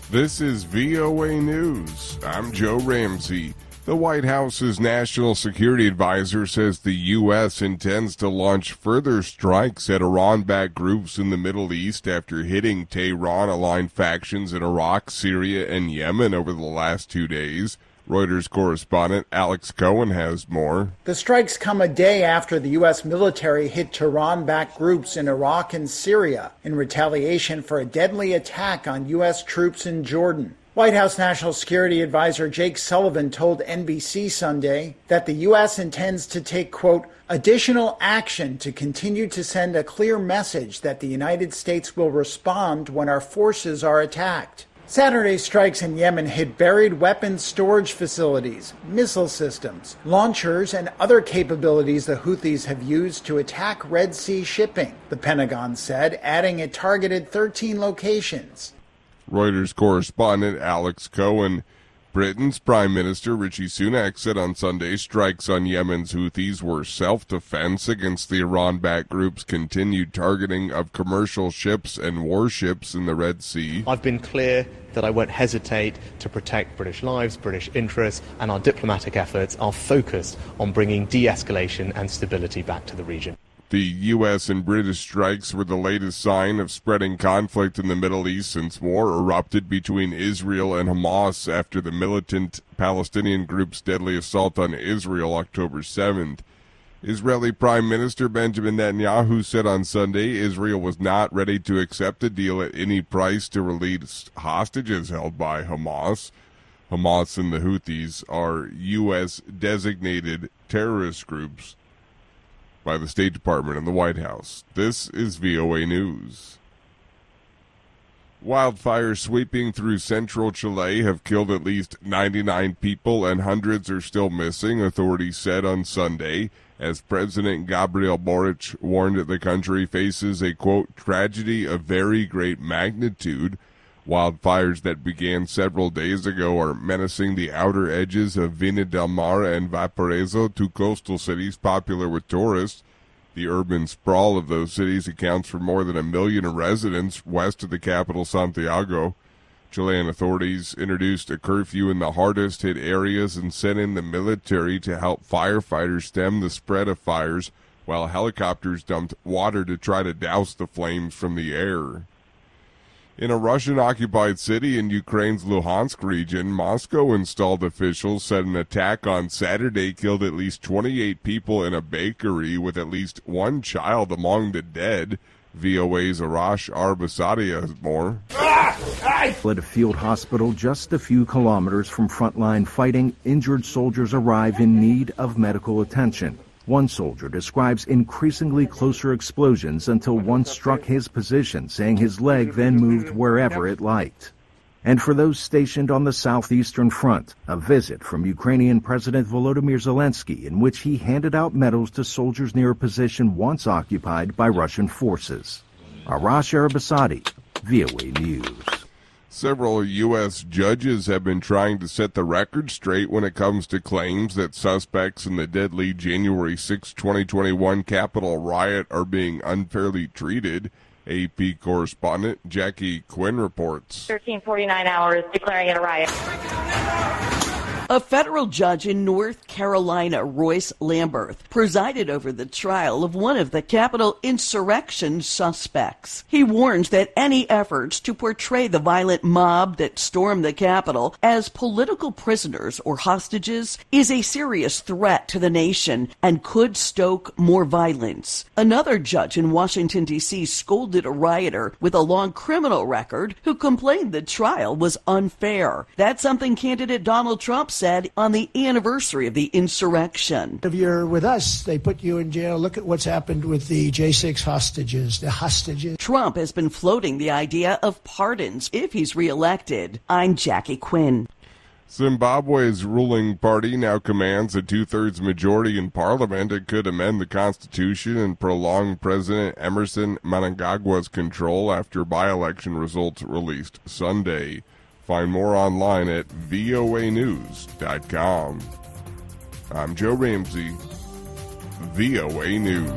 This is VOA News. I'm Joe Ramsey. The White House's National Security Advisor says the U.S. intends to launch further strikes at Iran-backed groups in the Middle East after hitting Tehran-aligned factions in Iraq, Syria, and Yemen over the last 2 days. Reuters correspondent Alex Cohen has more. The strikes come a day after the U.S. military hit Tehran-backed groups in Iraq and Syria in retaliation for a deadly attack on U.S. troops in Jordan. White House National Security Advisor Jake Sullivan told NBC Sunday that the U.S. intends to take, quote, additional action to continue to send a clear message that the United States will respond when our forces are attacked. Saturday's strikes in Yemen hit buried weapons storage facilities, missile systems, launchers, and other capabilities the Houthis have used to attack Red Sea shipping, the Pentagon said, adding it targeted 13 locations. Reuters correspondent Alex Cohen. Britain's Prime Minister Rishi Sunak said on Sunday strikes on Yemen's Houthis were self-defense against the Iran-backed group's continued targeting of commercial ships and warships in the Red Sea. I've been clear that I won't hesitate to protect British lives, British interests, and our diplomatic efforts are focused on bringing de-escalation and stability back to the region. The U.S. and British strikes were the latest sign of spreading conflict in the Middle East since war erupted between Israel and Hamas after the militant Palestinian group's deadly assault on Israel October 7th. Israeli Prime Minister Benjamin Netanyahu said on Sunday Israel was not ready to accept a deal at any price to release hostages held by Hamas. Hamas and the Houthis are U.S.-designated terrorist groups by the State Department and the White House. This is VOA News. Wildfires sweeping through central Chile have killed at least 99 people and hundreds are still missing, authorities said on Sunday, as President Gabriel Boric warned that the country faces a, quote, tragedy of very great magnitude. Wildfires that began several days ago are menacing the outer edges of Viña del Mar and Valparaiso, two coastal cities popular with tourists. The urban sprawl of those cities accounts for more than 1 million residents west of the capital, Santiago. Chilean authorities introduced a curfew in the hardest hit areas and sent in the military to help firefighters stem the spread of fires, while helicopters dumped water to try to douse the flames from the air. In a Russian-occupied city in Ukraine's Luhansk region, Moscow installed officials said an attack on Saturday killed at least 28 people in a bakery, with at least one child among the dead. VOA's Arash Arbasadi has more. At a field hospital just a few kilometers from frontline fighting, injured soldiers arrive in need of medical attention. One soldier describes increasingly closer explosions until one struck his position, saying his leg then moved wherever it liked. And for those stationed on the southeastern front, a visit from Ukrainian President Volodymyr Zelensky in which he handed out medals to soldiers near a position once occupied by Russian forces. Arash Arbasadi, VOA News. Several U.S. judges have been trying to set the record straight when it comes to claims that suspects in the deadly January 6, 2021 Capitol riot are being unfairly treated. AP correspondent Jackie Quinn reports. 1349 hours declaring it a riot. A federal judge in North Carolina, Royce Lamberth, presided over the trial of one of the Capitol insurrection suspects. He warns that any efforts to portray the violent mob that stormed the Capitol as political prisoners or hostages is a serious threat to the nation and could stoke more violence. Another judge in Washington, D.C. scolded a rioter with a long criminal record who complained the trial was unfair. That's something candidate Donald Trump said on the anniversary of the insurrection. If you're with us, they put you in jail. Look at what's happened with the J6 hostages, the hostages. Trump has been floating the idea of pardons if he's reelected. I'm Jackie Quinn. Zimbabwe's ruling party now commands a two-thirds majority in parliament. It could amend the constitution and prolong President Emerson Mnangagwa's control after by-election results released Sunday. Find more online at voanews.com. I'm Joe Ramsey, VOA News.